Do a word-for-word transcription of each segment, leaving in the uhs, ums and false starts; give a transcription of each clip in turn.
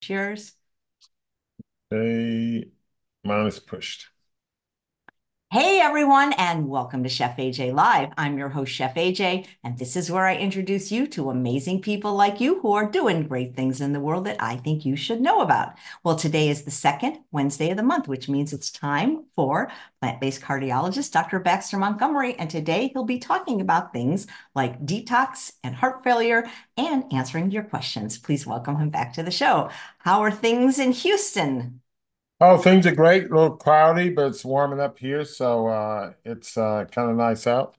Cheers. They Mine is pushed. Hey everyone, and welcome to Chef A J Live. I'm your host, Chef A J, and this is where I introduce you to amazing people like you who are doing great things in the world that I think you should know about. Well, today is the second Wednesday of the month, which means it's time for plant-based cardiologist Doctor Baxter Montgomery, and today he'll be talking about things like detox and heart failure and answering your questions. Please welcome him back to the show. How are things in Houston? Oh, things are great. A little cloudy, but it's warming up here, so uh, it's uh, kind of nice out.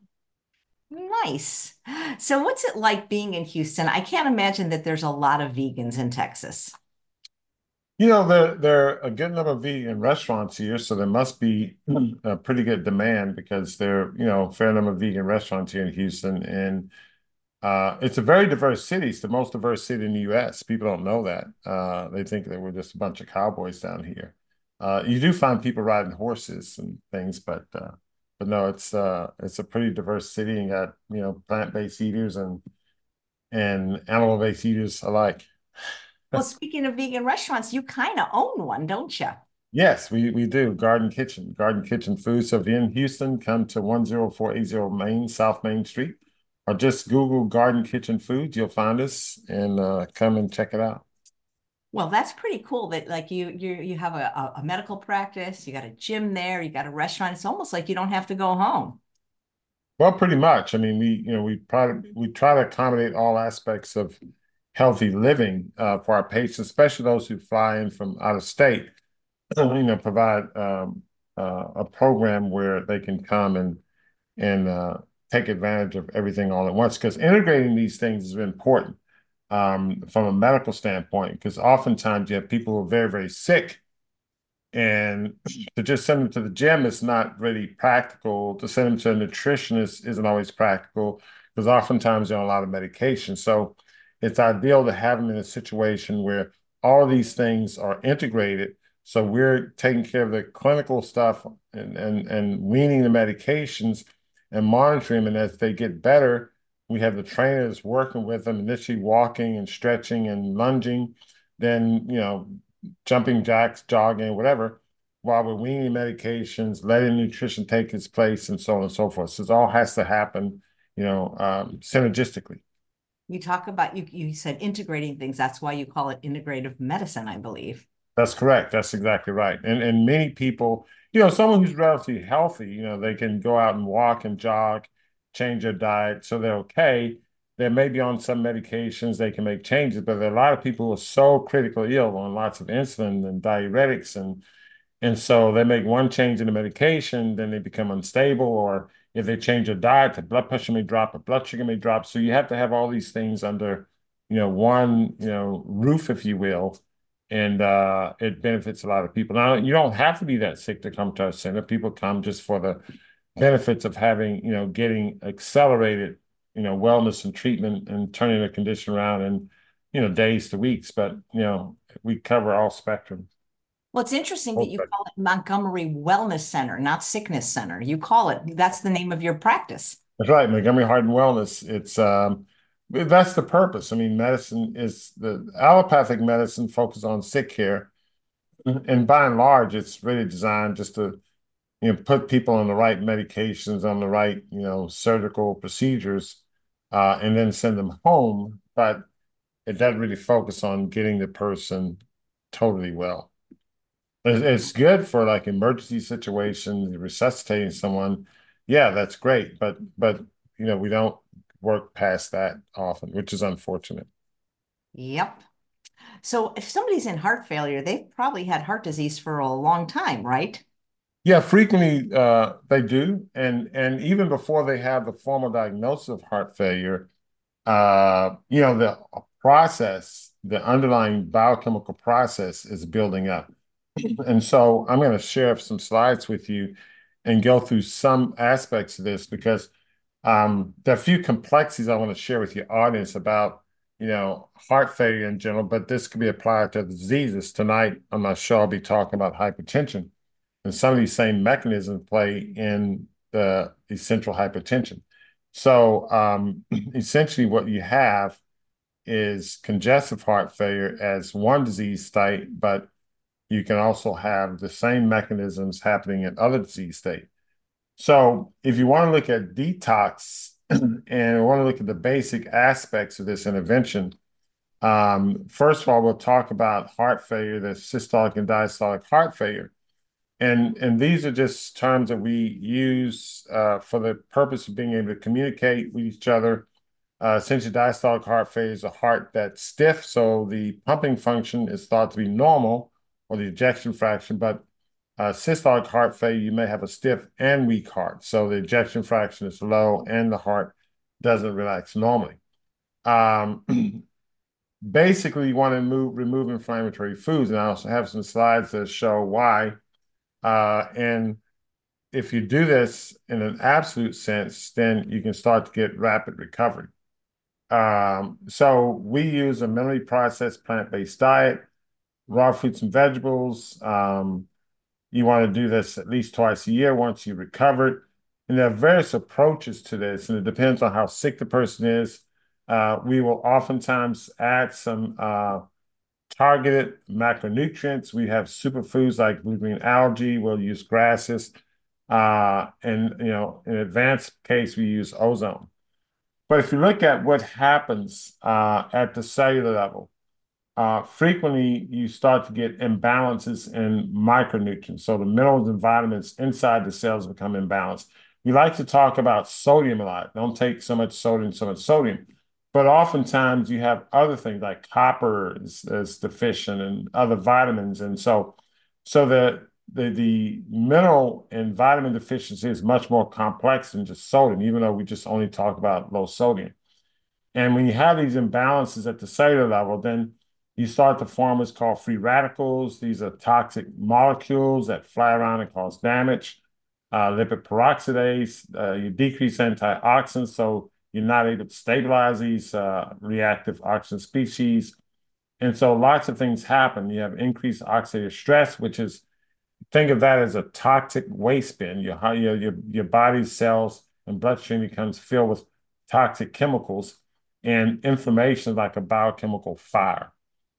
Nice. So, what's it like being in Houston? I can't imagine that there's a lot of vegans in Texas. You know, there there are a good number of vegan restaurants here, so there must be a pretty good demand because there, are, you know, a fair number of vegan restaurants here in Houston, and uh, it's a very diverse city. It's the most diverse city in the U S. People don't know that. Uh, they think that we're just a bunch of cowboys down here. Uh, you do find people riding horses and things, but uh, but no, it's uh, it's a pretty diverse city and got, you know, plant-based eaters and and animal-based eaters alike. Well, speaking of vegan restaurants, you kind of own one, don't you? Yes, we we do. Garden Kitchen, Garden Kitchen Food. So if you're in Houston, come to one zero four eight zero Main, South Main Street, or just Google Garden Kitchen Foods. You'll find us and uh, come and check it out. Well, that's pretty cool that like you you you have a, a medical practice, you got a gym there, you got a restaurant. It's almost like you don't have to go home. Well, pretty much. I mean, we you know we try to we try to accommodate all aspects of healthy living uh, for our patients, especially those who fly in from out of state. You know, provide um, uh, a program where they can come and and uh, take advantage of everything all at once. Because integrating these things is important um, from a medical standpoint. Because oftentimes you have people who are very, very sick, and to just send them to the gym is not really practical. To send them to a nutritionist isn't always practical because oftentimes they're on a lot of medication. So it's ideal to have them in a situation where all of these things are integrated. So we're taking care of the clinical stuff and and and weaning the medications and monitoring them. And as they get better, we have the trainers working with them, initially walking and stretching and lunging, then, you know, jumping jacks, jogging, whatever, while we're weaning medications, letting nutrition take its place, and so on and so forth. So it all has to happen, you know, um, synergistically. You talk about you you said integrating things. That's why you call it integrative medicine, I believe. That's correct. That's exactly right. And and many people, you know, someone who's relatively healthy, you know, they can go out and walk and jog, change their diet, so they're okay. They may be on some medications, they can make changes, but there are a lot of people who are so critically ill on lots of insulin and diuretics and And so they make one change in the medication, then they become unstable, or if they change their diet, the blood pressure may drop, the blood sugar may drop. So you have to have all these things under, you know, one, you know, roof, if you will. And uh, it benefits a lot of people. Now, you don't have to be that sick to come to our center. People come just for the benefits of having, you know, getting accelerated, you know, wellness and treatment and turning their condition around in, you know, days to weeks. But, you know, we cover all spectrum. Well, it's interesting that All you spectrum. call it Montgomery Wellness Center, not Sickness Center. You call it, that's the name of your practice. That's right, Montgomery Heart and Wellness. It's um, that's the purpose. I mean, medicine is the allopathic medicine focuses on sick care, and by and large, it's really designed just to, you know, put people on the right medications, on the right, you know, surgical procedures, uh, and then send them home. But it doesn't really focus on getting the person totally well. It's, it's good for like emergency situations, resuscitating someone. Yeah, that's great. But but you know, we don't work past that often, which is unfortunate. Yep. So if somebody's in heart failure, they've probably had heart disease for a long time, right? Yeah, frequently uh, they do, and and even before they have the formal diagnosis of heart failure, uh, you know, the process, the underlying biochemical process is building up. And so I'm going to share some slides with you and go through some aspects of this because um, there are a few complexities I want to share with your audience about, you know, heart failure in general, but this could be applied to the diseases. Tonight on my show, I'll be talking about hypertension, and some of these same mechanisms play in the essential hypertension. So um, essentially, what you have is congestive heart failure as one disease state, but you can also have the same mechanisms happening in other disease states. So if you want to look at detox and want to look at the basic aspects of this intervention, um, first of all, we'll talk about heart failure, the systolic and diastolic heart failure. And, and these are just terms that we use uh, for the purpose of being able to communicate with each other. Uh, essentially, diastolic heart failure is a heart that's stiff, so the pumping function is thought to be normal, or the ejection fraction, but uh, systolic heart failure, you may have a stiff and weak heart. So the ejection fraction is low and the heart doesn't relax normally. Um, basically, you want to move, remove inflammatory foods. And I also have some slides that show why. Uh, and if you do this in an absolute sense, then you can start to get rapid recovery. Um, so we use a minimally processed plant-based diet, raw fruits and vegetables. Um, you want to do this at least twice a year once you recovered. And there are various approaches to this, and it depends on how sick the person is. Uh, we will oftentimes add some uh, targeted macronutrients. We have superfoods like blue-green algae. We'll use grasses. Uh, and, you know, in advanced case, we use ozone. But if you look at what happens uh, at the cellular level, uh, frequently you start to get imbalances in micronutrients. So the minerals and vitamins inside the cells become imbalanced. We like to talk about sodium a lot. Don't take so much sodium, so much sodium. But oftentimes you have other things like copper is, is deficient and other vitamins. And so, so the, the, the mineral and vitamin deficiency is much more complex than just sodium, even though we just only talk about low sodium. And when you have these imbalances at the cellular level, then you start to form what's called free radicals. These are toxic molecules that fly around and cause damage. Uh, lipid peroxidase, uh, you decrease antioxidants, so you're not able to stabilize these uh, reactive oxygen species. And so lots of things happen. You have increased oxidative stress, which is, think of that as a toxic waste bin. Your, your, your, your body's cells and bloodstream becomes filled with toxic chemicals, and inflammation is like a biochemical fire.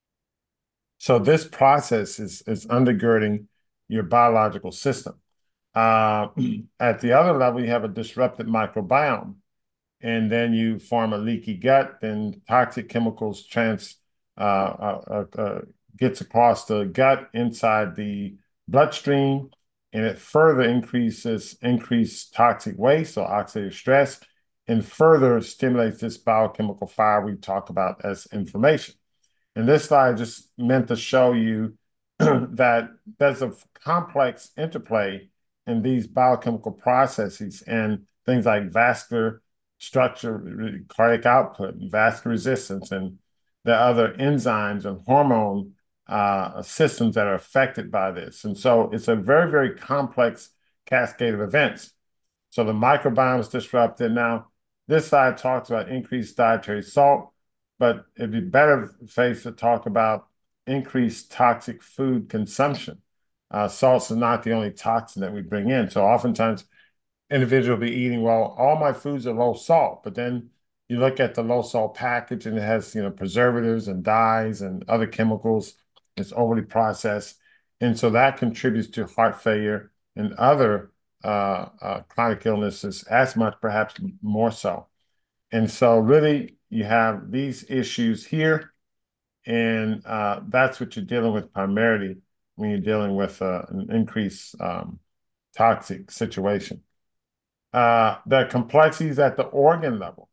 So this process is, is undergirding your biological system. Uh, at the other level, you have a disrupted microbiome, and then you form a leaky gut, then toxic chemicals trans uh, uh, uh, gets across the gut inside the bloodstream, and it further increases increased toxic waste or oxidative stress, and further stimulates this biochemical fire we talk about as inflammation. And this slide just meant to show you that there's a complex interplay in these biochemical processes and things like vascular structure, cardiac output, and vascular resistance, and the other enzymes and hormone uh, systems that are affected by this. And so it's a very, very complex cascade of events. So the microbiome is disrupted. Now, this slide talks about increased dietary salt, but it'd be better phase to talk about increased toxic food consumption. Uh, salts is not the only toxin that we bring in. So oftentimes individual will be eating, well, all my foods are low salt, but then you look at the low salt package and it has, you know, preservatives and dyes and other chemicals. It's overly processed. And so that contributes to heart failure and other uh, uh, chronic illnesses as much, perhaps more so. And so really you have these issues here, and uh, that's what you're dealing with primarily when you're dealing with uh, an increased um, toxic situation. Uh, the complexities at the organ level.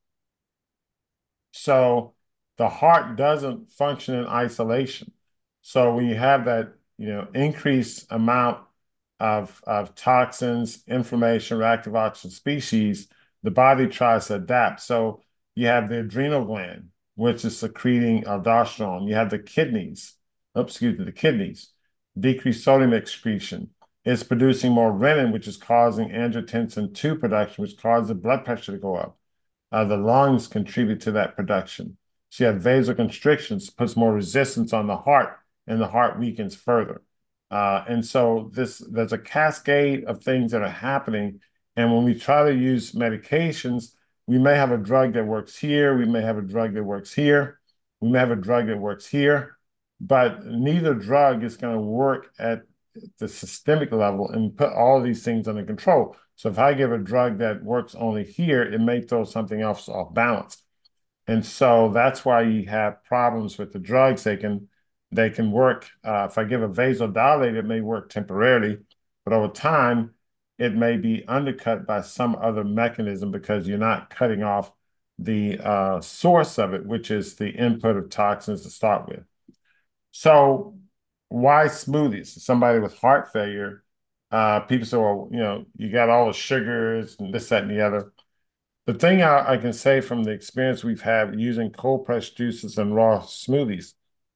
So the heart doesn't function in isolation. So when you have that, you know, increased amount of, of toxins, inflammation, reactive oxygen species, the body tries to adapt. So you have the adrenal gland, which is secreting aldosterone. You have the kidneys, oops, excuse me, the kidneys, decreased sodium excretion. It's producing more renin, which is causing angiotensin two production, which causes the blood pressure to go up. Uh, the lungs contribute to that production. So you have vasoconstrictions, puts more resistance on the heart, and the heart weakens further. Uh, and so this there's a cascade of things that are happening. And when we try to use medications, we may have a drug that works here, we may have a drug that works here. We may have a drug that works here, but neither drug is going to work at the systemic level and put all these things under control. So if I give a drug that works only here, it may throw something else off balance. And so that's why you have problems with the drugs. They can they can work. Uh, if I give a vasodilator, it may work temporarily, but over time, it may be undercut by some other mechanism because you're not cutting off the uh, source of it, which is the input of toxins to start with. So why smoothies? Somebody with heart failure, uh, people say, well, you know, you got all the sugars and this, that, and the other. The thing I, I can say from the experience we've had using cold pressed juices and raw smoothies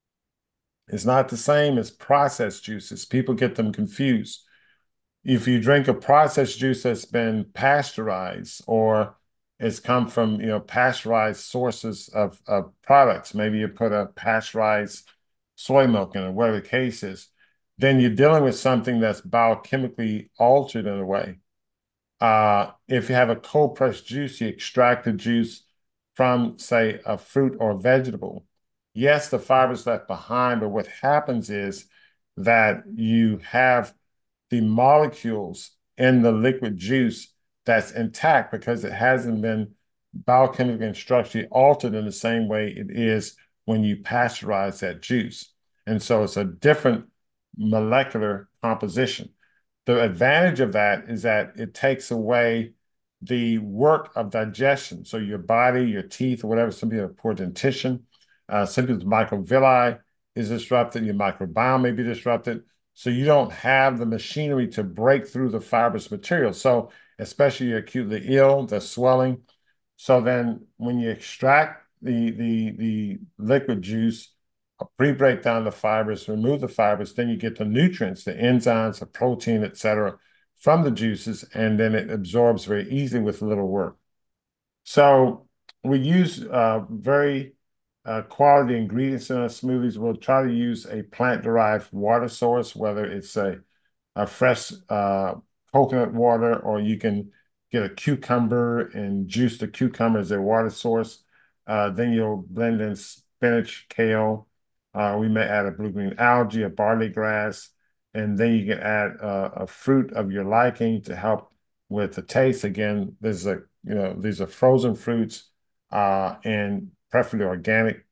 is not the same as processed juices. People get them confused. If you drink a processed juice that's been pasteurized or it's come from, you know, pasteurized sources of, of products, maybe you put a pasteurized soy milk in it, whatever the case is, then you're dealing with something that's biochemically altered in a way. Uh, if you have a cold pressed juice, you extract the juice from, say, a fruit or a vegetable. Yes, the fiber is left behind, but what happens is that you have the molecules in the liquid juice that's intact because it hasn't been biochemically and structurally altered in the same way it is when you pasteurize that juice. And so it's a different molecular composition. The advantage of that is that it takes away the work of digestion. So your body, your teeth, or whatever, some people have poor dentition, uh, some people's microvilli is disrupted, your microbiome may be disrupted. So you don't have the machinery to break through the fibrous material. So especially you're acutely ill, the swelling. So then when you extract the, the, the liquid juice, pre-break down the fibers, remove the fibers, then you get the nutrients, the enzymes, the protein, et cetera, from the juices, and then it absorbs very easily with little work. So we use uh, very uh, quality ingredients in our smoothies. We'll try to use a plant-derived water source, whether it's a, a fresh uh, coconut water, or you can get a cucumber and juice the cucumber as a water source. Uh, then you'll blend in spinach, kale. Uh, we may add a blue-green algae, a barley grass, and then you can add uh, a fruit of your liking to help with the taste. Again, there's a you know these are frozen fruits uh, and preferably organic.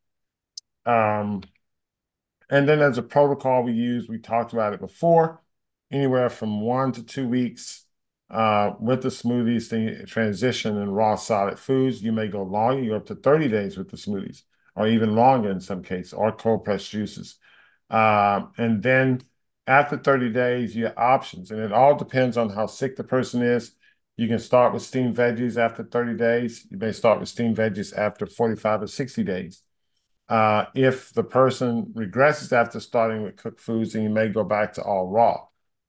Um, and then there's a protocol we use. We talked about it before. Anywhere from one to two weeks uh, with the smoothies, then you transition in raw solid foods. You may go longer, you go up to thirty days with the smoothies, or even longer in some cases, or cold pressed juices. Uh, and then after thirty days, you have options, and it all depends on how sick the person is. You can start with steamed veggies after thirty days. You may start with steamed veggies after forty-five or sixty days. Uh, if the person regresses after starting with cooked foods, then you may go back to all raw.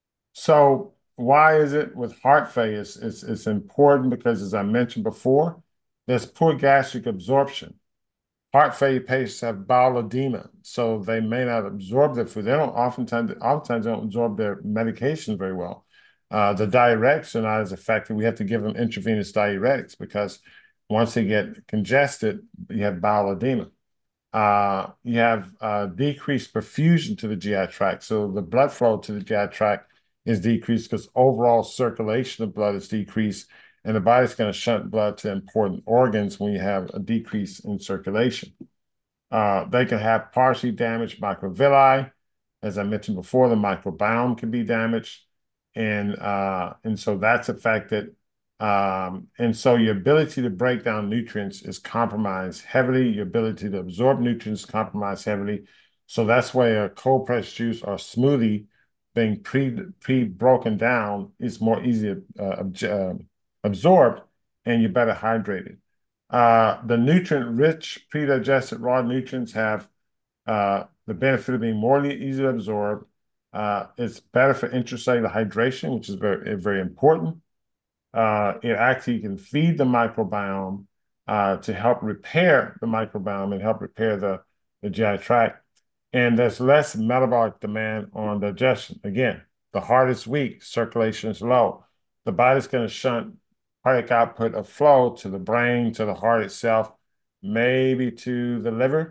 So why is it with heart failure? It's, it's, it's important because, as I mentioned before, there's poor gastric absorption. Heart failure patients have bowel edema, so they may not absorb their food. They don't oftentimes, oftentimes they don't absorb their medication very well. Uh, the diuretics are not as effective. We have to give them intravenous diuretics because once they get congested, you have bowel edema. Uh, you have uh, decreased perfusion to the G I tract. So the blood flow to the G I tract is decreased because overall circulation of blood is decreased, and the body's going to shunt blood to important organs when you have a decrease in circulation. Uh, they can have partially damaged microvilli. As I mentioned before, the microbiome can be damaged, and uh, and so that's affected. Um, and so your ability to break down nutrients is compromised heavily. Your ability to absorb nutrients is compromised heavily. So that's why a cold pressed juice or smoothie being pre pre broken down is more easy uh, uh, absorbed, and you're better hydrated. Uh, the nutrient-rich pre-digested raw nutrients have uh, the benefit of being more easy to absorb. Uh, it's better for intracellular hydration, which is very, very important. Uh, it actually can feed the microbiome uh, to help repair the microbiome and help repair the, the G I tract. And there's less metabolic demand on digestion. Again, the heart is weak, circulation is low. The body's going to shunt cardiac output of flow to the brain, to the heart itself, maybe to the liver.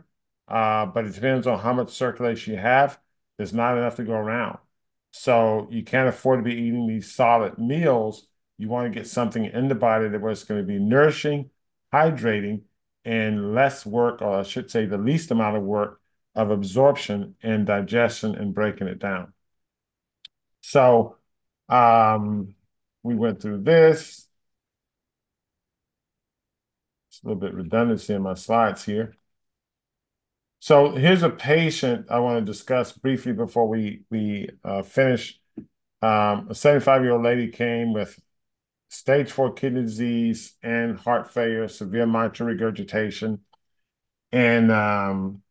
uh, but it depends on how much circulation you have. There's not enough to go around. So you can't afford to be eating these solid meals. You want to get something in the body that was going to be nourishing, hydrating, and less work, or I should say the least amount of work of absorption and digestion and breaking it down. So um, we went through this. It's a little bit redundancy in my slides here. So here's a patient I want to discuss briefly before we we uh, finish. Um, a seventy-five-year-old lady came with stage four kidney disease and heart failure, severe mitral regurgitation, and um,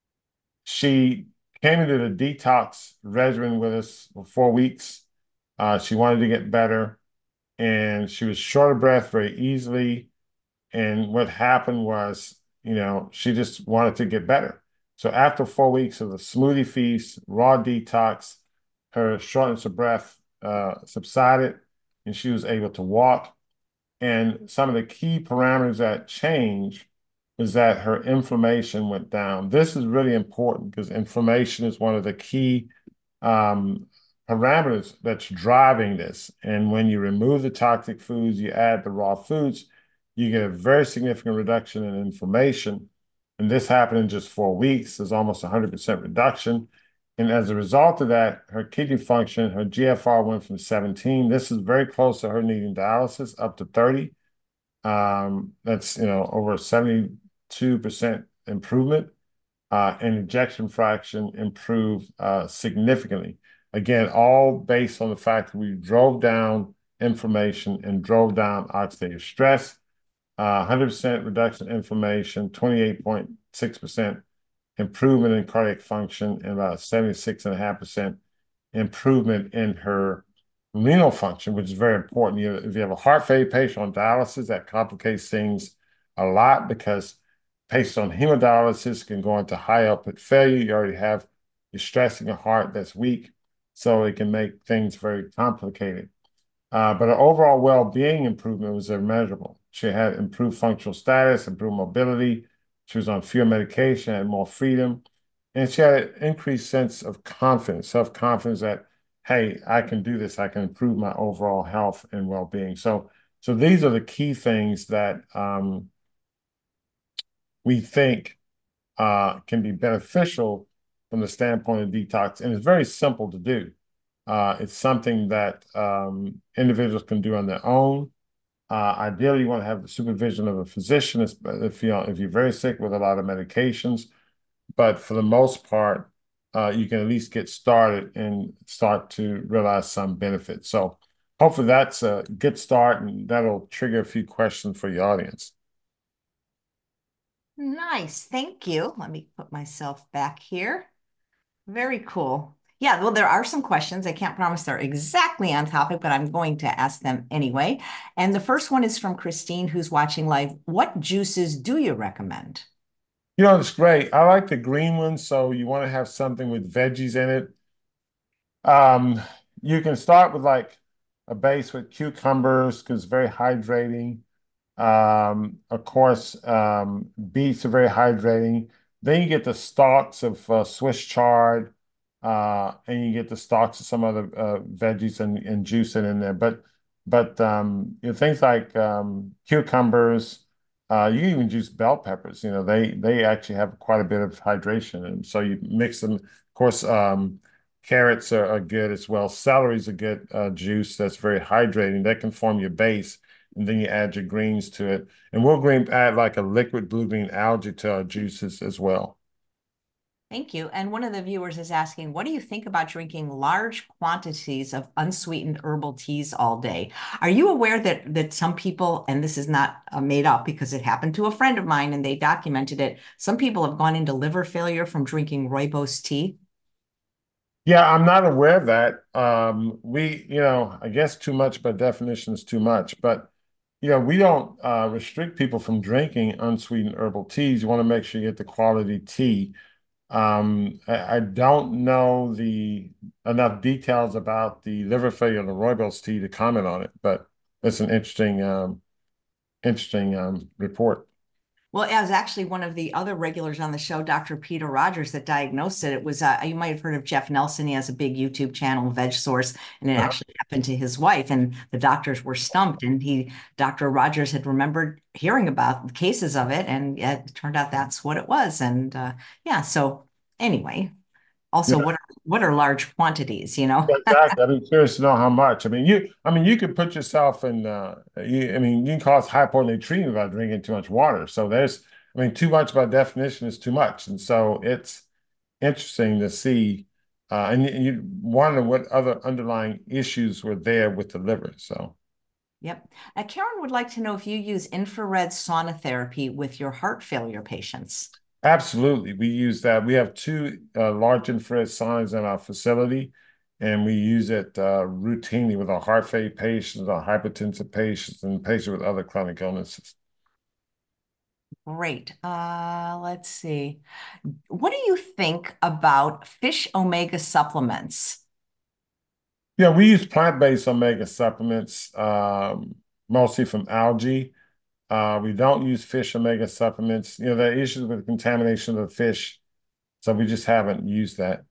she came into the detox regimen with us for four weeks. Uh, she wanted to get better, and she was short of breath very easily. And what happened was, you know, she just wanted to get better. So after four weeks of the smoothie feast, raw detox, her shortness of breath uh, subsided, and she was able to walk. And some of the key parameters that changed is that her inflammation went down. This is really important because inflammation is one of the key um, parameters that's driving this. And when you remove the toxic foods, you add the raw foods, you get a very significant reduction in inflammation. And this happened in just four weeks. There's almost one hundred percent reduction. And as a result of that, her kidney function, her G F R went from seventeen. This is very close to her needing dialysis, up to thirty. Um, that's, you know, over seventy-two percent improvement. Uh, and ejection fraction improved uh, significantly. Again, all based on the fact that we drove down inflammation and drove down oxidative stress. Uh, one hundred percent reduction in inflammation, twenty-eight point six percent improvement in cardiac function, and about seventy-six point five percent improvement in her renal function, which is very important. You, if you have a heart failure patient on dialysis, that complicates things a lot because patients on hemodialysis can go into high output failure. You already have, you're stressing a heart that's weak, so it can make things very complicated. Uh, but her overall well-being improvement was immeasurable. She had improved functional status, improved mobility. She was on fewer medication, had more freedom, and she had an increased sense of confidence, self-confidence that, hey, I can do this. I can improve my overall health and well-being. So, so these are the key things that um, we think uh, can be beneficial from the standpoint of detox, and it's very simple to do. Uh, it's something that um, individuals can do on their own. Uh, ideally, you want to have the supervision of a physician if you if you're very sick with a lot of medications. But for the most part, uh, you can at least get started and start to realize some benefits. So hopefully that's a good start, and that'll trigger a few questions for your audience. Nice. Thank you. Let me put myself back here. Very cool. Yeah, well, there are some questions. I can't promise they're exactly on topic, but I'm going to ask them anyway. And the first one is from Christine, who's watching live. What juices do you recommend? You know, it's great. I like the green one, so you want to have something with veggies in it. Um, you can start with like a base with cucumbers because it's very hydrating. Um, of course, um, beets are very hydrating. Then you get the stalks of uh, Swiss chard, uh, and you get the stalks of some other uh, veggies and, and juice in there. But but um, you know, things like um, cucumbers, uh, you can even juice bell peppers. You know, they they actually have quite a bit of hydration, and so you mix them. Of course, um, carrots are, are good as well. Celery is a good uh, juice that's very hydrating. That can form your base, and then you add your greens to it. And we'll green add like a liquid blue green algae to our juices as well. Thank you. And one of the viewers is asking, what do you think about drinking large quantities of unsweetened herbal teas all day? Are you aware that that some people, and this is not uh, made up because it happened to a friend of mine and they documented it, some people have gone into liver failure from drinking rooibos tea? Yeah, I'm not aware of that. Um, we, you know, I guess too much by definition is too much, but you know, we don't uh, restrict people from drinking unsweetened herbal teas. You want to make sure you get the quality tea. Um, I, I don't know the enough details about the liver failure and the rooibos tea to comment on it, but it's an interesting, um, interesting um, report. Well, it was actually one of the other regulars on the show, Doctor Peter Rogers, that diagnosed it. It was, uh, you might have heard of Jeff Nelson. He has a big YouTube channel, Veg Source, and it Uh-huh. actually happened to his wife, and the doctors were stumped. And he, Doctor Rogers had remembered hearing about cases of it, and it turned out that's what it was. And uh, yeah, so anyway, also, Yeah, what are, what are large quantities, you know? exactly. I'd be curious to know how much. I mean, you, I mean, you could put yourself in, uh, you, I mean, you can cause hyponatremia by drinking too much water. So there's, I mean, too much by definition is too much. And so it's interesting to see, uh, and you, you wonder what other underlying issues were there with the liver. So. Yep. Uh, Karen would like to know if you use infrared sauna therapy with your heart failure patients. Absolutely. We use that. We have two uh, large infrared saunas in our facility, and we use it uh, routinely with our heart failure patients, our hypertensive patients, and patients with other chronic illnesses. Great. Uh, let's see. What do you think about fish omega supplements? Yeah, we use plant-based omega supplements, um, mostly from algae. Uh, we don't use fish omega supplements. You know, there are issues with contamination of the fish, so we just haven't used that.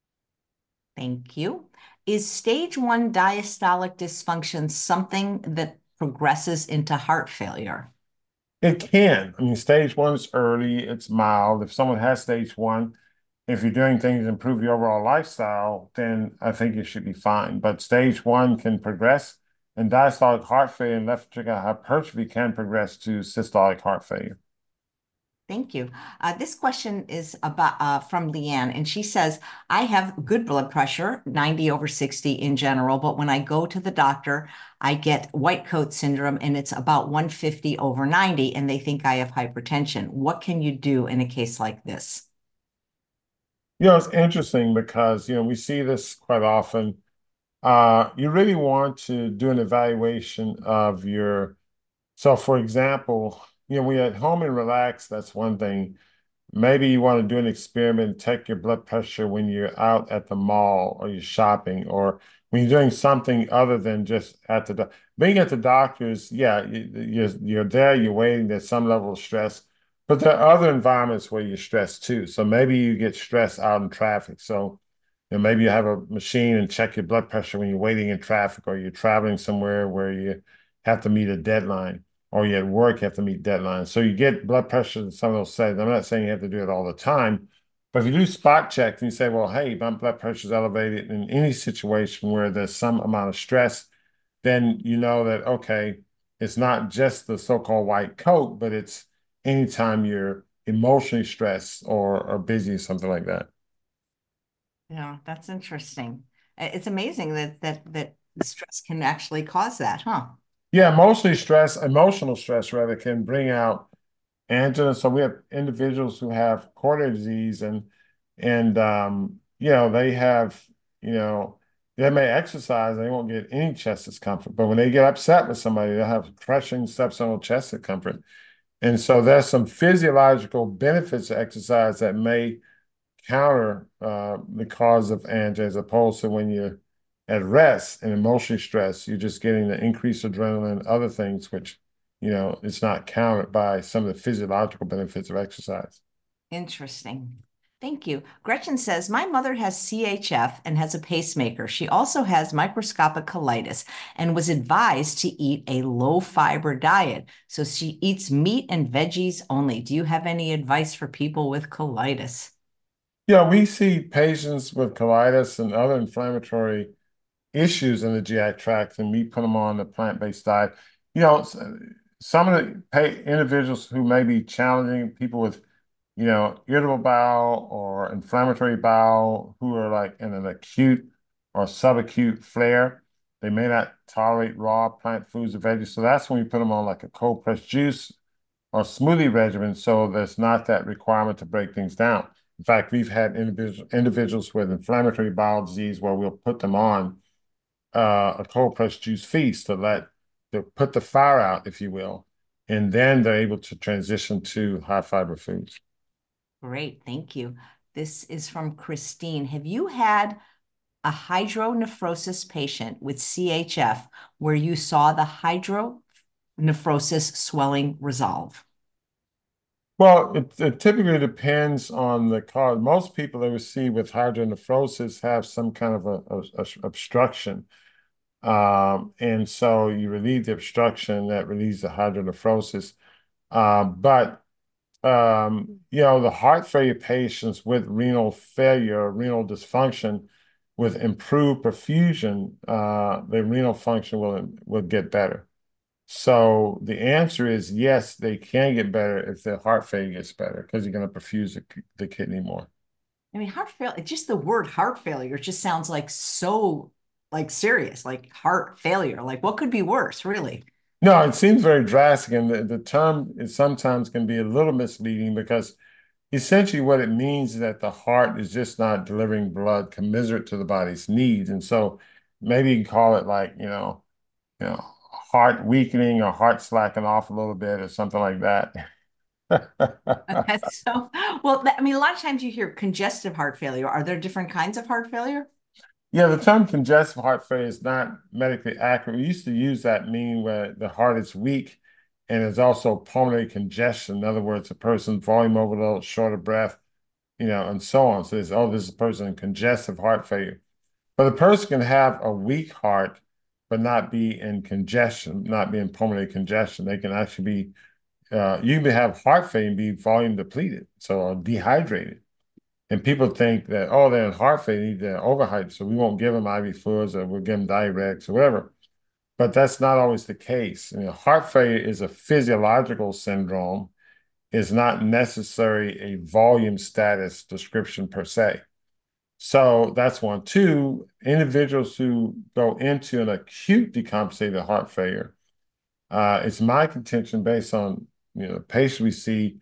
Thank you. Is stage one diastolic dysfunction something that progresses into heart failure? It can. I mean, stage one is early, it's mild. If someone has stage one, if you're doing things to improve your overall lifestyle, then I think you should be fine. But stage one can progress, and diastolic heart failure and left ventricular hypertrophy can progress to systolic heart failure. Thank you. Uh, this question is about uh, from Leanne, and she says, I have good blood pressure, ninety over sixty in general, but when I go to the doctor, I get white coat syndrome and it's about one fifty over ninety, and they think I have hypertension. What can you do in a case like this? You know, it's interesting because, you know, we see this quite often. Uh, you really want to do an evaluation of your, so for example, you know, when you're at home and relax, that's one thing. Maybe you want to do an experiment, check your blood pressure when you're out at the mall or you're shopping or when you're doing something other than just at the doc- being at the doctor's, yeah, you, you're you're there, you're waiting, there's some level of stress, but there are other environments where you're stressed too. So maybe you get stressed out in traffic. So you know, maybe you have a machine and check your blood pressure when you're waiting in traffic or you're traveling somewhere where you have to meet a deadline or you're at work, you have to meet deadlines. So you get blood pressure in some of those settings. I'm not saying you have to do it all the time, but if you do spot checks and you say, well, hey, my blood pressure is elevated in any situation where there's some amount of stress, then you know that, okay, it's not just the so-called white coat, but it's anytime you're emotionally stressed or, or busy, something like that. Yeah, that's interesting. Uh, It's amazing that that that stress can actually cause that, huh? Yeah, mostly stress, emotional stress rather, can bring out angina. So we have individuals who have coronary disease and and um, you know, they have, you know, they may exercise, they won't get any chest discomfort. But when they get upset with somebody, they'll have crushing subsentinel chest discomfort. And so there's some physiological benefits to exercise that may counter uh, the cause of angina as opposed to when you're at rest and emotionally stressed, you're just getting the increased adrenaline and other things, which, you know, it's not countered by some of the physiological benefits of exercise. Interesting. Thank you. Gretchen says, my mother has C H F and has a pacemaker. She also has microscopic colitis and was advised to eat a low fiber diet. So she eats meat and veggies only. Do you have any advice for people with colitis? Yeah, we see patients with colitis and other inflammatory issues in the G I tract, and we put them on the plant-based diet. You know, s- some of the pa individuals who may be challenging, people with, you know, irritable bowel or inflammatory bowel, who are like in an acute or subacute flare, they may not tolerate raw plant foods or veggies. So that's when we put them on like a cold pressed juice or smoothie regimen. So there's not that requirement to break things down. In fact, we've had individual, individuals with inflammatory bowel disease where we'll put them on uh, a cold pressed juice feast to let to put the fire out, if you will, and then they're able to transition to high fiber foods. Great. Thank you. This is from Christine. Have you had a hydronephrosis patient with C H F where you saw the hydronephrosis swelling resolve? Well, it, it typically depends on the cause. Most people that we see with hydronephrosis have some kind of a, a- a obstruction. Um, and so you relieve the obstruction that relieves the hydronephrosis. Um, but um, you know, the heart failure patients with renal failure, renal dysfunction, with improved perfusion, uh, the renal function will will get better. So the answer is yes, they can get better if their heart failure gets better because you're going to perfuse the, the kidney more. I mean, heart failure, just the word heart failure just sounds like so like serious, like heart failure. Like what could be worse, really? No, it seems very drastic, and the, the term is sometimes can be a little misleading because essentially what it means is that the heart is just not delivering blood commensurate to the body's needs. And so maybe you can call it like, you know, you know, heart weakening or heart slacking off a little bit or something like that. That's so, well, that- I mean, a lot of times you hear congestive heart failure. Are there different kinds of heart failure? Yeah, the term congestive heart failure is not medically accurate. We used to use that meaning where the heart is weak and there's also pulmonary congestion. In other words, a person's volume overload, short of breath, you know, and so on. So there's, oh, this is a person in congestive heart failure. But a person can have a weak heart, but not be in congestion, not be in pulmonary congestion. They can actually be, uh, you can have heart failure and be volume depleted, so uh, dehydrated. And people think that, oh, they're in heart failure, they're overhydrated, so we won't give them I V fluids or we'll give them diuretics or whatever. But that's not always the case. You know, heart failure is a physiological syndrome, is not necessarily a volume status description per se. So that's one. Two, individuals who go into an acute decompensated heart failure, uh, it's my contention based on you know the patient we see,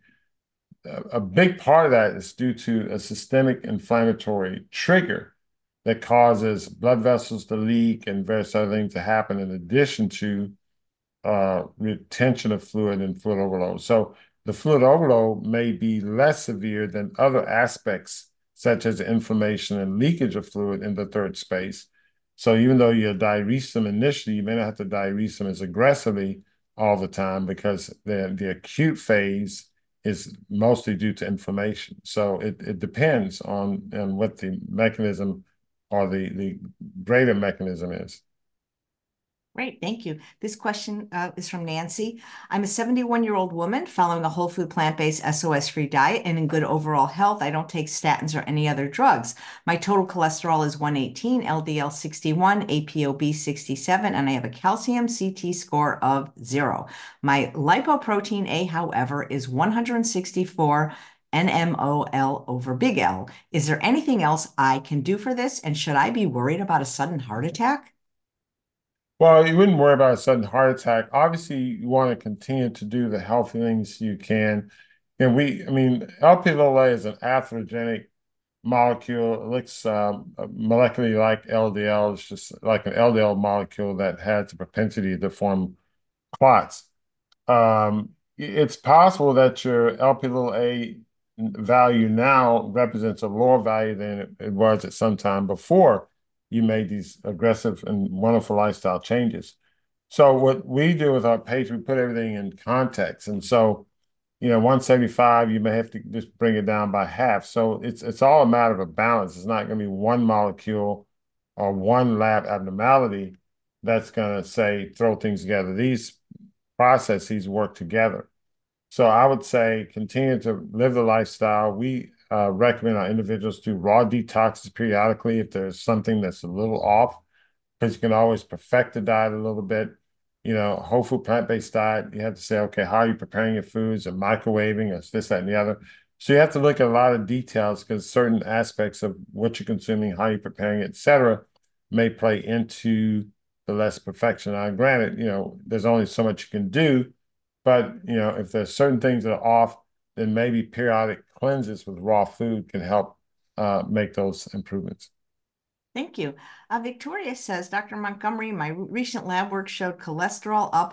a big part of that is due to a systemic inflammatory trigger that causes blood vessels to leak and various other things to happen in addition to uh, retention of fluid and fluid overload. So the fluid overload may be less severe than other aspects, such as inflammation and leakage of fluid in the third space. So even though you diurese them initially, you may not have to diurese them as aggressively all the time because the, the acute phase is mostly due to inflammation. So it, it depends on, on what the mechanism or the, the greater mechanism is. Great, thank you. This question uh, is from Nancy. I'm a seventy-one year old woman following a whole food plant-based S O S-free diet and in good overall health. I don't take statins or any other drugs. My total cholesterol is one eighteen, L D L sixty-one, A P O B sixty-seven, and I have a calcium C T score of zero. My lipoprotein A, however, is one hundred sixty-four nmol over big L. Is there anything else I can do for this? And should I be worried about a sudden heart attack? Well, you wouldn't worry about a sudden heart attack. Obviously, you want to continue to do the healthy things you can. And we, I mean, L P A is an atherogenic molecule. It looks um, molecularly like L D L. It's just like an L D L molecule that has the propensity to form clots. Um, it's possible that your L P A value now represents a lower value than it, it was at some time before you made these aggressive and wonderful lifestyle changes. So what we do with our page, we put everything in context. And so, you know, one seventy-five, you may have to just bring it down by half. So it's it's all a matter of a balance. It's not going to be one molecule or one lab abnormality that's going to say throw things together. These processes work together. So I would say continue to live the lifestyle. We uh, recommend our individuals do raw detoxes periodically if there's something that's a little off, because you can always perfect the diet a little bit. You know, whole food plant-based diet, you have to say, okay, how are you preparing your foods and microwaving or this, that, and the other. So you have to look at a lot of details because certain aspects of what you're consuming, how you're preparing it, et cetera, may play into the less perfection. Now, granted, you know, there's only so much you can do, but you know, if there's certain things that are off, then maybe periodic cleanses with raw food can help uh, make those improvements. Thank you. Uh, Victoria says, Doctor Montgomery, my recent lab work showed cholesterol up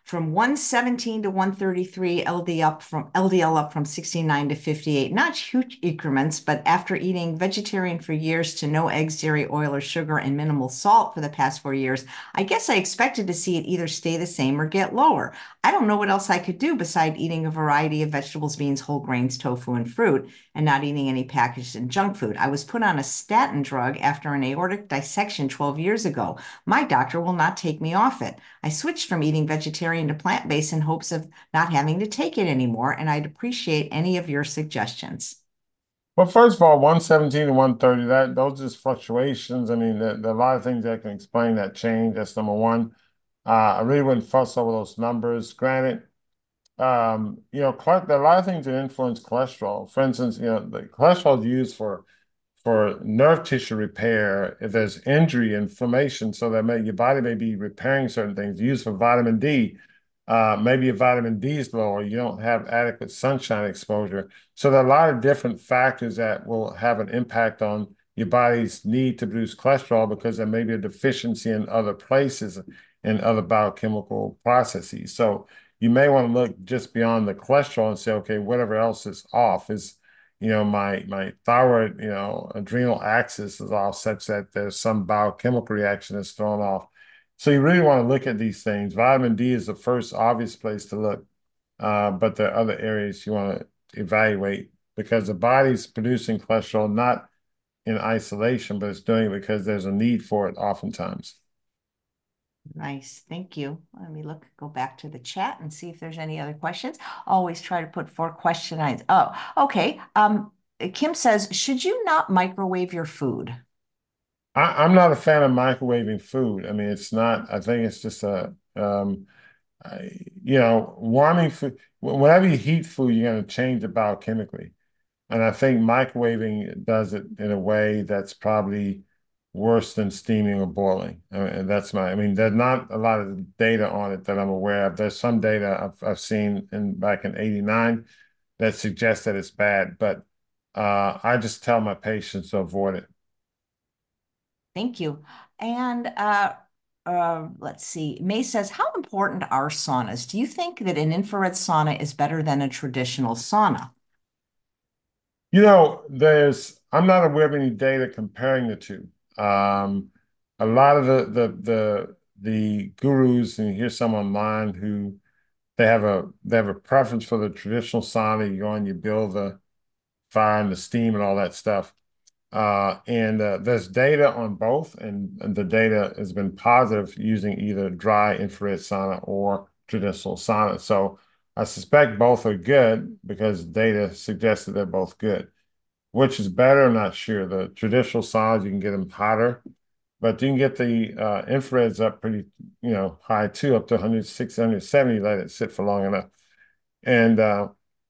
from one seventeen to one thirty-three, L D up from L D L up from sixty-nine to fifty-eight. Not huge increments, but after eating vegetarian for years to no eggs, dairy, oil, or sugar and minimal salt for the past four years, I guess I expected to see it either stay the same or get lower. I don't know what else I could do besides eating a variety of vegetables, beans, whole grains, tofu, and fruit, and not eating any packaged and junk food. I was put on a statin drug after an aortic dissection twelve years ago. My doctor will not take me off it. I switched from eating vegetarian to plant-based in hopes of not having to take it anymore, and I'd appreciate any of your suggestions. Well, first of all, one seventeen to one thirty, that those are just fluctuations. I mean, there, there are a lot of things that can explain that change. That's number one. Uh, I really wouldn't fuss over those numbers. Granted, um, you know, there are a lot of things that influence cholesterol. For instance, you know, the cholesterol is used for for nerve tissue repair if there's injury, inflammation, so that may, your body may be repairing certain things. Used for vitamin D. Uh, maybe your vitamin D is low or you don't have adequate sunshine exposure. So there are a lot of different factors that will have an impact on your body's need to produce cholesterol because there may be a deficiency in other places and other biochemical processes. So you may want to look just beyond the cholesterol and say, okay, whatever else is off is, you know, my my thyroid, you know, adrenal axis is off such that there's some biochemical reaction that's thrown off. So you really want to look at these things. Vitamin D is the first obvious place to look, uh, but there are other areas you want to evaluate because the body's producing cholesterol not in isolation, but it's doing it because there's a need for it oftentimes. Nice. Thank you. Let me look, go back to the chat and see if there's any other questions. Always try to put four questions. Oh, okay. Um, Kim says, should you not microwave your food? I, I'm not a fan of microwaving food. I mean, it's not, I think it's just a, um, I, you know, warming food, whenever you heat food, you're going to change it biochemically. And I think microwaving does it in a way that's probably worse than steaming or boiling. I mean, and that's my, I mean, there's not a lot of data on it that I'm aware of. There's some data I've, I've seen in back in eighty-nine that suggests that it's bad, but uh, I just tell my patients to avoid it. Thank you. And uh, uh, let's see. May says, how important are saunas? Do you think that an infrared sauna is better than a traditional sauna? You know, there's, I'm not aware of any data comparing the two. Um, a lot of the, the, the, the gurus, and you hear some online who they have a, they have a preference for the traditional sauna. You go and you build the fire and the steam and all that stuff. Uh, and uh, there's data on both, and, and the data has been positive using either dry infrared sauna or traditional sauna. So I suspect both are good because data suggests that they're both good. Which is better? I'm not sure. The traditional saunas, you can get them hotter, but you can get the uh, infrareds up pretty, you know, high too, up to one hundred sixty, one hundred seventy, let it sit for long enough. And uh,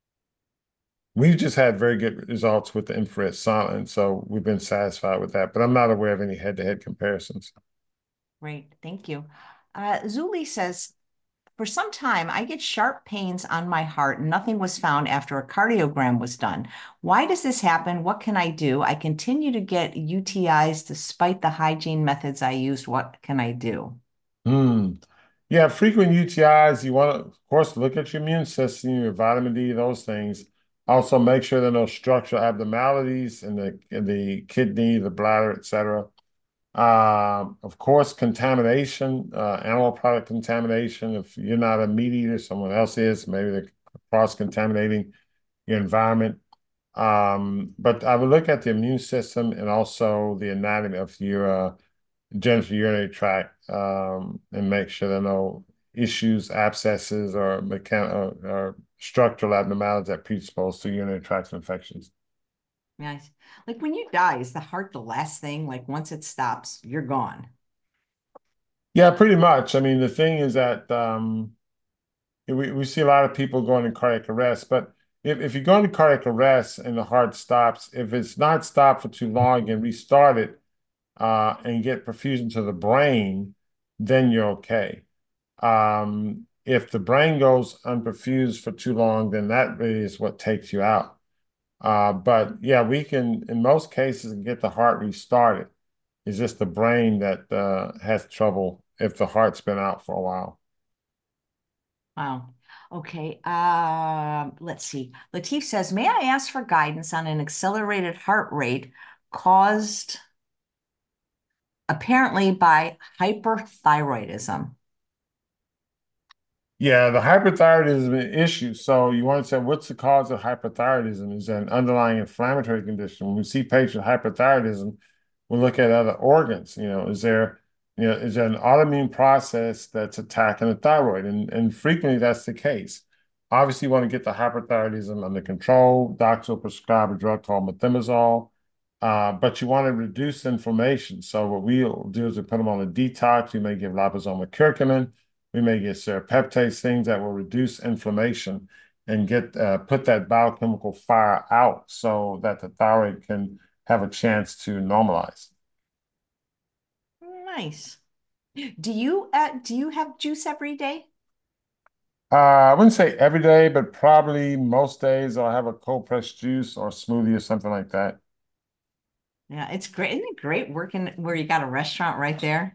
we've just had very good results with the infrared sauna, and so we've been satisfied with that. But I'm not aware of any head-to-head comparisons. Great. Thank you. Uh, Zuli says, for some time, I get sharp pains on my heart, and nothing was found after a cardiogram was done. Why does this happen? What can I do? I continue to get U T Is despite the hygiene methods I used. What can I do? Hmm. Yeah, frequent U T Is, you want to, of course, look at your immune system, your vitamin D, those things. Also, make sure there are no structural abnormalities in the in the kidney, the bladder, et cetera. Um, of course, contamination, uh, animal product contamination. If you're not a meat eater, someone else is, maybe they're cross-contaminating your environment. Um, but I would look at the immune system and also the anatomy of your uh, genital urinary tract um, and make sure there are no issues, abscesses, or mechanical or, or structural abnormalities that predispose to urinary tract infections. Nice. Like when you die, is the heart the last thing? Like once it stops, you're gone. Yeah, pretty much. I mean, the thing is that um, we, we see a lot of people going in cardiac arrest, but if, if you go into cardiac arrest and the heart stops, if it's not stopped for too long and restart it uh, and get perfusion to the brain, then you're okay. Um, if the brain goes unperfused for too long, then that really is what takes you out. Uh, but yeah, we can, in most cases, get the heart restarted. It's just the brain that uh, has trouble if the heart's been out for a while. Wow. Okay. Um, let's see. Latif says, may I ask for guidance on an accelerated heart rate caused apparently by hyperthyroidism? Yeah, the hyperthyroidism is an issue. So you want to say, what's the cause of hyperthyroidism? Is that an underlying inflammatory condition? When we see patients with hyperthyroidism, we look at other organs. You know, is there, you know, is there an autoimmune process that's attacking the thyroid? And and frequently that's the case. Obviously, you want to get the hyperthyroidism under control. Doctors will prescribe a drug called methimazole, uh, but you want to reduce inflammation. So what we'll do is we put them on a detox. We may give liposomal curcumin. We may get serrapeptase, things that will reduce inflammation and get uh, put that biochemical fire out so that the thyroid can have a chance to normalize. Nice. Do you uh, do you have juice every day? Uh, I wouldn't say every day, but probably most days I'll have a cold pressed juice or smoothie or something like that. Yeah, it's great. Isn't it great working where you got a restaurant right there?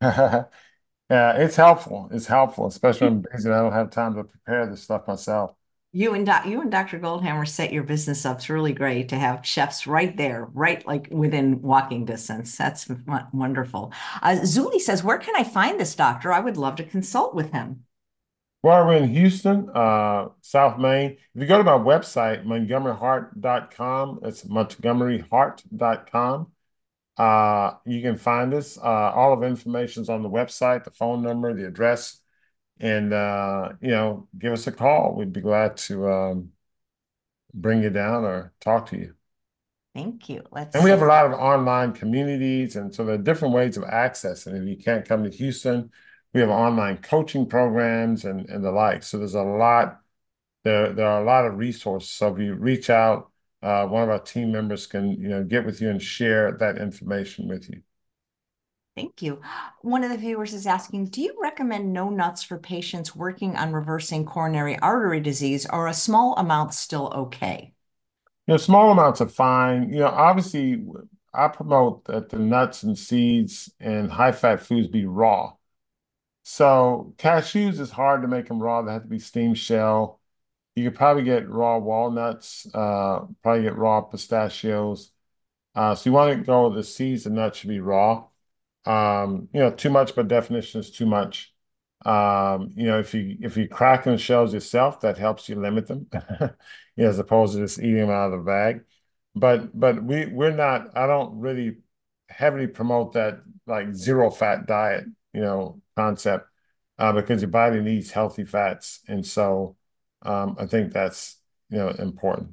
Yeah, it's helpful. It's helpful, especially when I'm busy and I don't have time to prepare this stuff myself. You and doc, you and doctor Goldhammer set your business up. It's really great to have chefs right there, right like within walking distance. That's w- wonderful. Uh, Zuli says, "Where can I find this doctor? I would love to consult with him." Well, we're in Houston, uh, South Main. If you go to my website, montgomery heart dot com, it's montgomery heart dot com. Uh, you can find us. Uh, all of the information is on the website, the phone number, the address, and uh, you know, give us a call. We'd be glad to um, bring you down or talk to you. Thank you. Let's And we have see. a lot of online communities, and so there are different ways of accessing. If you can't come to Houston, we have online coaching programs and, and the like. So there's a lot, there, there are a lot of resources. So if you reach out, uh, one of our team members can, you know, get with you and share that information with you. Thank you. One of the viewers is asking, do you recommend no nuts for patients working on reversing coronary artery disease, or a small amount still okay? You know, small amounts are fine. You know, obviously, I promote that the nuts and seeds and high-fat foods be raw. So cashews is hard to make them raw. They have to be steamed shell. You could probably get raw walnuts, uh, probably get raw pistachios. Uh, so you want to go with the seeds and nuts should be raw. Um, you know, too much by definition is too much. Um, you know, if you if you crack the shells yourself, that helps you limit them, you know, as opposed to just eating them out of the bag. But but we we're not, I don't really heavily promote that like zero fat diet, you know, concept, uh, because your body needs healthy fats. And so um, I think that's, you know, important.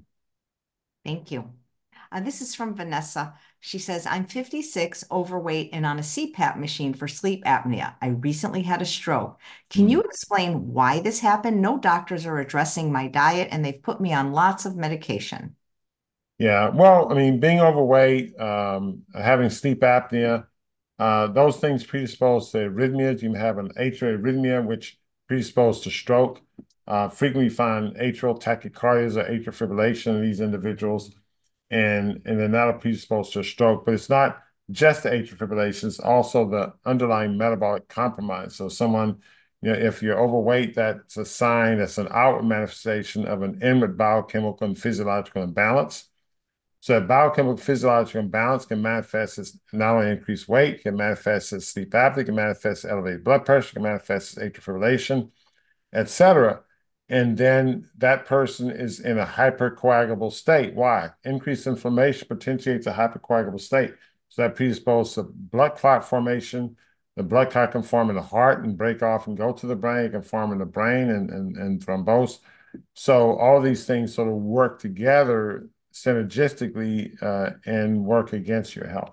Thank you. Uh, this is from Vanessa. She says, I'm fifty-six, overweight, and on a C PAP machine for sleep apnea. I recently had a stroke. Can Mm. you explain why this happened? No doctors are addressing my diet, and they've put me on lots of medication. Yeah, well, I mean, being overweight, um, having sleep apnea, uh, those things predispose to arrhythmias. You may have an atrial arrhythmia, which predispose to stroke. Uh, frequently find atrial tachycardias or atrial fibrillation in these individuals, and and then that'll predispose to a stroke. But it's not just the atrial fibrillation; it's also the underlying metabolic compromise. So, someone, you know, if you're overweight, that's a sign, that's an outward manifestation of an inward biochemical and physiological imbalance. So biochemical physiological imbalance can manifest as not only increased weight, can manifest as sleep apnea, can manifest as elevated blood pressure, can manifest as atrial fibrillation, et cetera. And then that person is in a hypercoagulable state. Why? Increased inflammation potentiates a hypercoagulable state. So that predisposes to blood clot formation. The blood clot can form in the heart and break off and go to the brain. It can form in the brain and, and, and thrombose. So all these things sort of work together synergistically uh, and work against your health.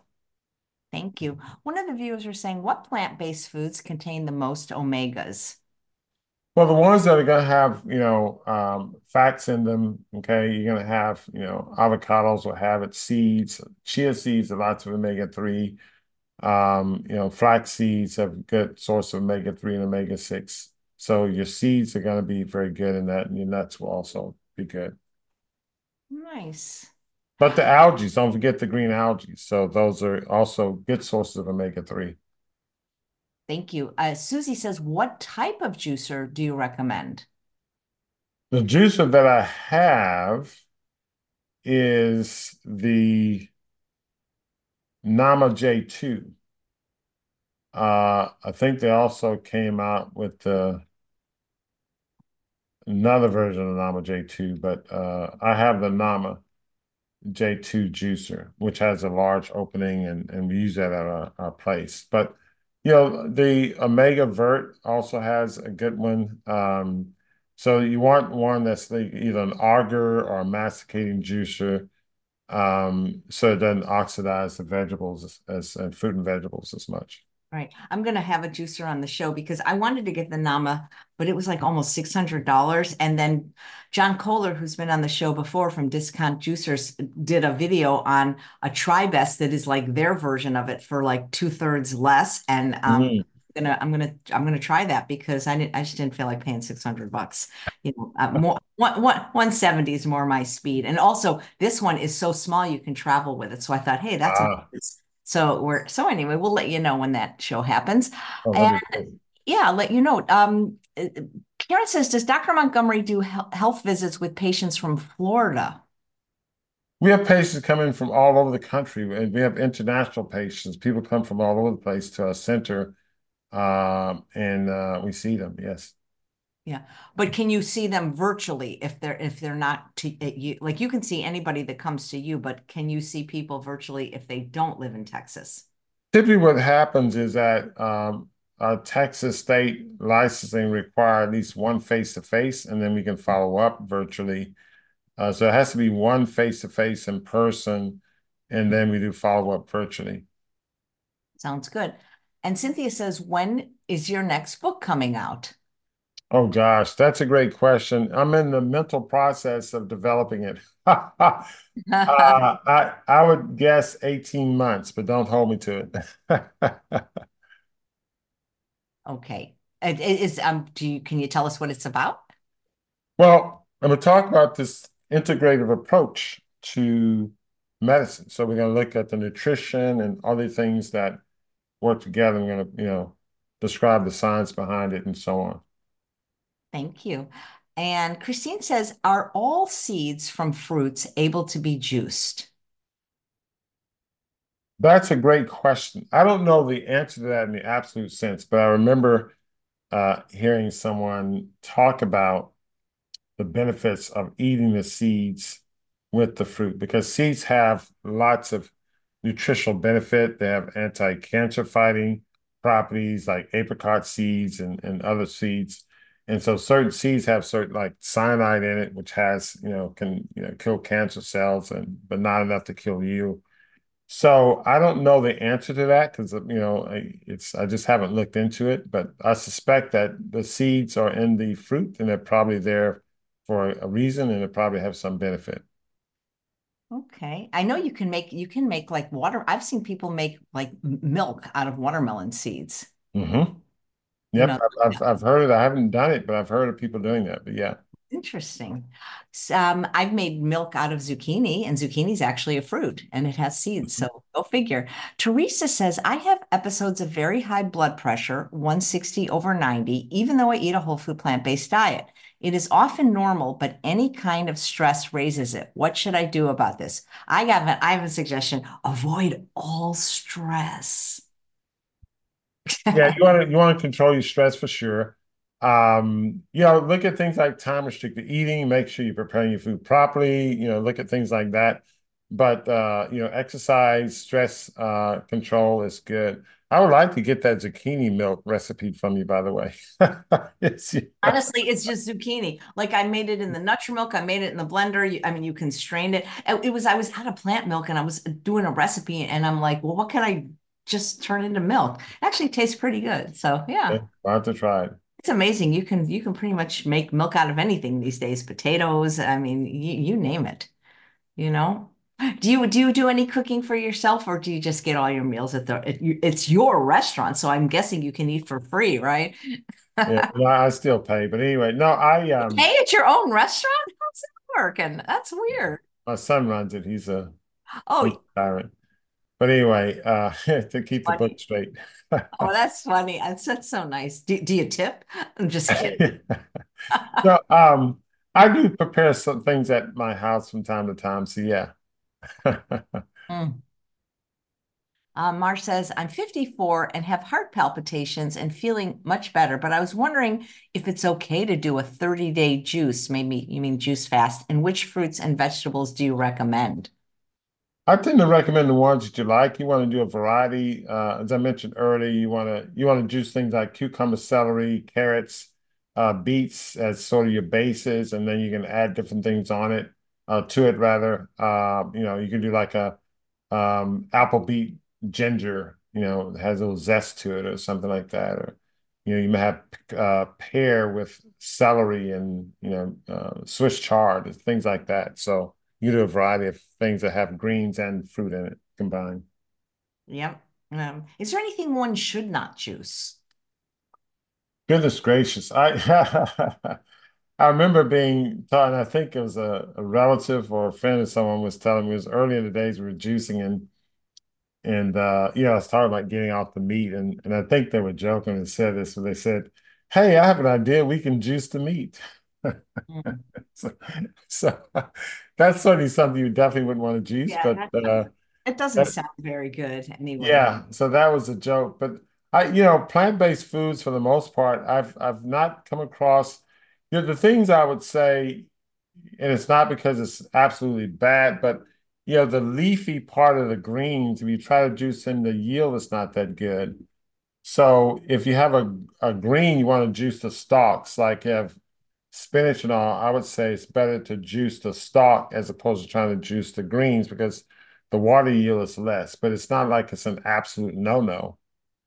Thank you. One of the viewers are saying, what plant-based foods contain the most omegas? Well, the ones that are going to have, you know, um, fats in them, okay, you're going to have, you know, avocados will have it, seeds, chia seeds, are lots of omega three. Um, you know, flax seeds have good source of omega three and omega six. So your seeds are going to be very good in that, and your nuts will also be good. Nice. But the algae, don't forget the green algae. So those are also good sources of omega three. Thank you. Uh, Susie says, what type of juicer do you recommend? The juicer that I have is the Nama J two. Uh, I think they also came out with uh, another version of Nama J two, but uh, I have the Nama J two juicer, which has a large opening, and, and we use that at our, our place. But, you know, the Omega Vert also has a good one. Um, so you want one that's like either an auger or a masticating juicer, um, so it doesn't oxidize the vegetables as, as and fruit and vegetables as much. Right. I'm going to have a juicer on the show because I wanted to get the Nama, but it was like almost six hundred dollars. And then John Kohler, who's been on the show before from Discount Juicers, did a video on a Tribest that is like their version of it for like two thirds less. And um, Mm. I'm gonna, I'm gonna, I'm gonna try that because I didn't, I just didn't feel like paying six hundred bucks. You know, uh, more one, one, one seventy is more my speed. And also, this one is so small you can travel with it. So I thought, hey, that's a Ah, so we're so anyway, we'll let you know when that show happens. oh, And that'd be great. yeah, I'll let you know. Um, uh, Karen says, does Doctor Montgomery do hel- health visits with patients from Florida? We have patients coming from all over the country, and we have international patients. People come from all over the place to our center, um, and uh, we see them. Yes. Yeah, but can you see them virtually if they're if they're not to uh, you? Like you can see anybody that comes to you, but can you see people virtually if they don't live in Texas? Typically, what happens is that um, our Texas state licensing require at least one face-to-face, and then we can follow up virtually. Uh, so it has to be one face-to-face in person, and then we do follow-up virtually. Sounds good. And Cynthia says, when is your next book coming out? Oh gosh, that's a great question. I'm in the mental process of developing it. Uh, I I would guess eighteen months, but don't hold me to it. Okay. It, it is um do you can you tell us what it's about? Well, I'm going to talk about this integrative approach to medicine. So we're going to look at the nutrition and other things that work together. We're going to, you know, describe the science behind it and so on. Thank you. And Christine says, are all seeds from fruits able to be juiced? That's a great question. I don't know the answer to that in the absolute sense, but I remember uh, hearing someone talk about the benefits of eating the seeds with the fruit because seeds have lots of nutritional benefit. They have anti-cancer fighting properties like apricot seeds and, and other seeds. And so certain seeds have certain like cyanide in it, which has, you know, can, you know, kill cancer cells and but not enough to kill you. So I don't know the answer to that because you know I, it's I just haven't looked into it, but I suspect that the seeds are in the fruit and they're probably there for a reason and they probably have some benefit. Okay. I know you can make you can make like water. I've seen people make like m- milk out of watermelon seeds. Hmm. You Yep, know, I've, I've I've heard it. I haven't done it, but I've heard of people doing that. But yeah, interesting. S- Um, I've made milk out of zucchini, and zucchini is actually a fruit and it has seeds. mhm. So go figure. Teresa says, I have episodes of very high blood pressure, one sixty over ninety, even though I eat a whole food plant-based diet. It is often normal, but any kind of stress raises it. What should I do about this? I have a, I have a suggestion. Avoid all stress. Yeah, you want to you want to control your stress for sure. Um, you know, look at things like time restricted eating, make sure you're preparing your food properly, you know, look at things like that. But uh, you know, exercise, stress uh control is good. I would like to get that zucchini milk recipe from you, by the way. It's, Honestly, it's just zucchini. Like I made it in the Nutrimilk. I made it in the blender. You, I mean, you can strain it. Uh, It was I was out of plant milk and I was doing a recipe and I'm like, well, what can I just turn into milk? Actually, it tastes pretty good. So yeah, I have to try it. it's amazing. You can you can pretty much make milk out of anything these days. Potatoes. I mean, you, you name it. You know. Do you do you do any cooking for yourself or do you just get all your meals at the? It, it's your restaurant, so I'm guessing you can eat for free, right? Yeah, no, I still pay, but anyway, no, I um Pay at your own restaurant? How's that working? That's weird. my son runs it. He's a he's Oh, a tyrant. But anyway, uh, to keep the book Funny. straight. Oh, that's funny. That's, that's so nice. Do, do you tip? I'm just kidding. So, um, I do prepare some things at my house from time to time. So yeah. Mm. Uh, Marsh says, I'm fifty-four and have heart palpitations and feeling much better, but I was wondering if it's okay to do a thirty day juice. Maybe you mean juice fast. And which fruits and vegetables do you recommend? I tend to recommend the ones that you like. You want to do a variety. Uh, as I mentioned earlier, you want to you want to juice things like cucumber, celery, carrots, uh, beets as sort of your bases, and then you can add different things on it, uh, to it rather. Uh, you know, you can do like a um, apple beet ginger. You know, it has a little zest to it or something like that. Or you know, you may have uh, pear with celery and you know uh, Swiss chard, things like that. So you do a variety of things that have greens and fruit in it combined. Yep. Um, is there anything one should not juice? Goodness gracious. I I remember being taught, and I think it was a, a relative or a friend of someone was telling me it was early in the days we were juicing and and uh you know, I was talking about getting off the meat and and I think they were joking and said this, so they said, "Hey, I have an idea, we can juice the meat." Mm. So, so that's certainly something you definitely wouldn't want to juice, Yeah, but that uh doesn't, it doesn't that sound very good anyway. yeah, so that was a joke. But I, you know, plant-based foods for the most part, I've I've not come across, you know, the things I would say, and it's not because it's absolutely bad, but you know, the leafy part of the greens, if you try to juice in, the yield is not that good. So if you have a, a green, you want to juice the stalks, like you have spinach and all, I would say it's better to juice the stalk as opposed to trying to juice the greens because the water yield is less, but it's not like it's an absolute no-no.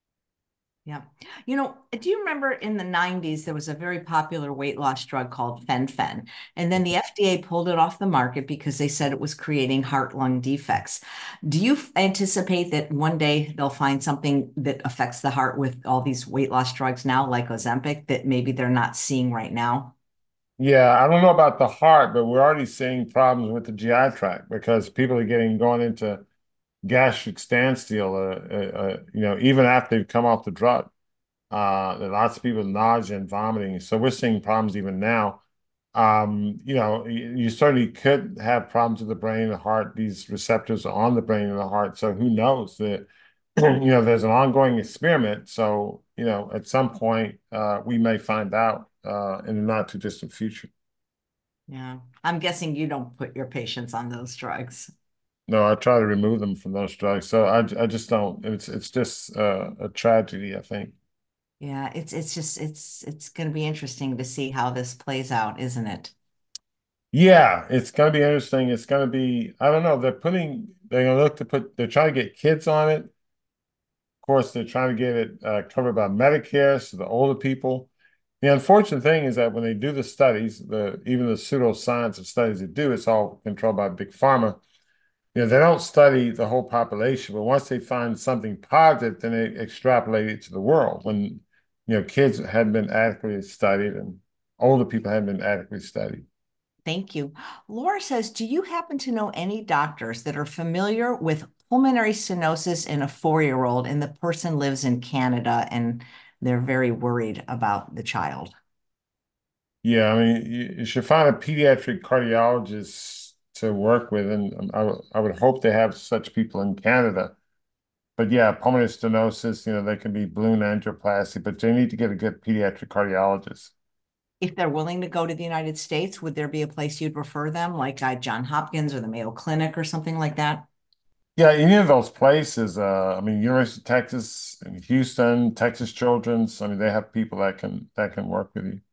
Yeah. You know, do you remember in the nineties, there was a very popular weight loss drug called Fen-Phen, and then the F D A pulled it off the market because they said it was creating heart-lung defects. Do you f- anticipate that one day they'll find something that affects the heart with all these weight loss drugs now, like Ozempic, that maybe they're not seeing right now? Yeah, I don't know about the heart, but we're already seeing problems with the G I tract because people are getting going into gastric standstill, uh, uh, uh, you know, even after they've come off the drug. Uh, there are lots of people with nausea and vomiting. So we're seeing problems even now. Um, you know, you, you certainly could have problems with the brain and the heart. These receptors are on the brain and the heart. So who knows that, you know, there's an ongoing experiment. So, you know, at some point, uh, we may find out uh, in the not too distant future. Yeah. I'm guessing you don't put your patients on those drugs. No, I try to remove them from those drugs. So I, I just don't. It's it's just uh, a tragedy, I think. Yeah, it's it's just it's it's going to be interesting to see how this plays out, isn't it? Yeah, it's gonna be interesting. It's gonna be, I don't know, they're putting, they're gonna look to put, they're trying to get kids on it. Of course, they're trying to get it uh, covered by Medicare, so the older people. The unfortunate thing is that when they do the studies, the even the pseudoscience of studies they do, it's all controlled by big pharma. You know, they don't study the whole population, but once they find something positive, then they extrapolate it to the world. When, you know, kids hadn't been adequately studied and older people hadn't been adequately studied. Thank you. Laura says, do you happen to know any doctors that are familiar with pulmonary stenosis in a four-year-old and the person lives in Canada and they're very worried about the child? Yeah, I mean, you, you should find a pediatric cardiologist to work with, and um, I would I would hope they have such people in Canada. But yeah, pulmonary stenosis, you know, they can be balloon angioplasty, but they need to get a good pediatric cardiologist. If they're willing to go to the United States, would there be a place you'd refer them, like uh, John Hopkins or the Mayo Clinic or something like that? Yeah, any of those places, uh, I mean, University of Texas and Houston, Texas Children's, I mean, they have people that can that can work with you.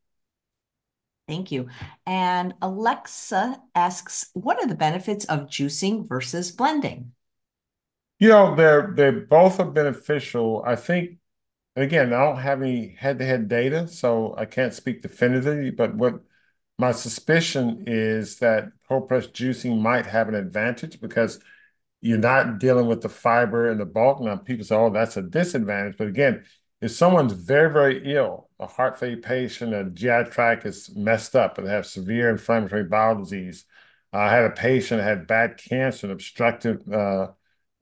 Thank you. And Alexa asks, what are the benefits of juicing versus blending? You know, they're they both are beneficial. I think again, I don't have any head-to-head data, so I can't speak definitively, but what my suspicion is that cold press juicing might have an advantage because you're not dealing with the fiber and the bulk. Now, people say, oh, that's a disadvantage. But again, if someone's very, very ill, a heart failure patient, a G I tract is messed up and they have severe inflammatory bowel disease. I had a patient that had bad cancer and obstructive uh,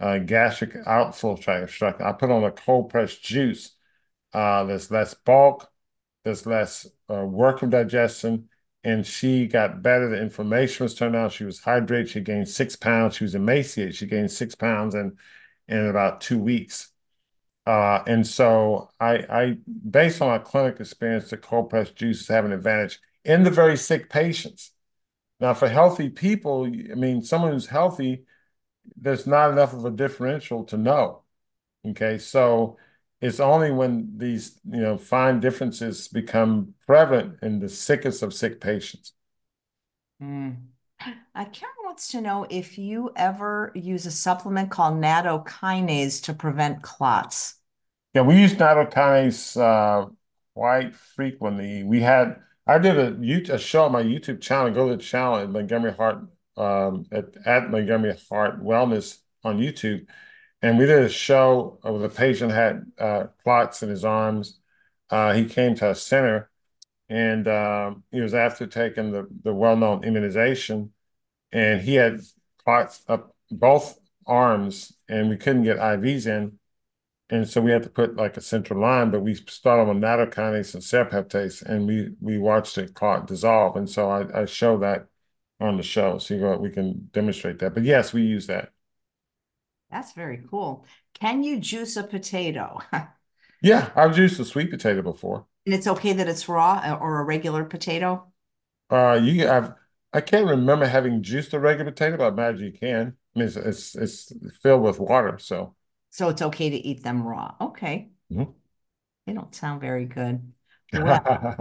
uh, gastric outflow tract obstruction. I put on a cold pressed juice. Uh, there's less bulk, there's less uh, work of digestion, and she got better. The inflammation was turned down. She was hydrated. She gained six pounds. She was emaciated. She gained six pounds in in about two weeks. Uh, and so I, I, based on my clinical experience, the cold pressed juices have an advantage in the very sick patients. Now, for healthy people, I mean, someone who's healthy, there's not enough of a differential to know. Okay, so it's only when these, you know, fine differences become prevalent in the sickest of sick patients. Mm. Uh, Karen wants to know if you ever use a supplement called nattokinase to prevent clots. Yeah, we use nattokinase uh, quite frequently. We had I did a, YouTube, a show on my YouTube channel. Go to the channel at Montgomery Heart um, at, at Montgomery Heart Wellness on YouTube, and we did a show where the patient had uh, clots in his arms. Uh, he came to our center, and um, he was after taking the the well-known immunization, and he had clots up both arms, and we couldn't get I Vs in. And so we had to put like a central line, but we started on nattokinase and serrapeptase, and we we watched it clot dissolve. And so I, I show that on the show, so you go, we can demonstrate that. But yes, we use that. That's very cool. Can you juice a potato? Yeah, I've used a sweet potato before. And it's okay that it's raw uh, or a regular potato? Uh, you have I can't remember having juiced a regular potato, but I imagine you can. I mean, it's it's, it's filled with water, so. So it's okay to eat them raw. Okay. Mhm. They don't sound very good. Well,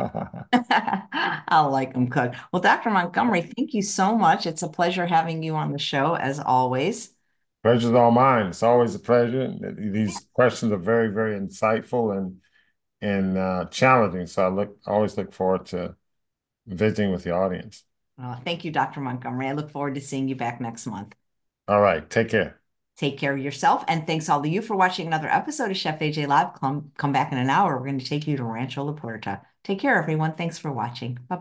I like them cooked. Well, doctor Montgomery, thank you so much. It's a pleasure having you on the show as always. Pleasure's all mine. It's always a pleasure. These questions are very, very insightful and and uh, challenging. So I look always look forward to visiting with the audience. Uh, thank you, doctor Montgomery. I look forward to seeing you back next month. All right, take care. Take care of yourself. And thanks all of you for watching another episode of Chef A J Live. Come, come back in an hour. We're going to take you to Rancho La Puerta. Take care, everyone. Thanks for watching. Bye bye.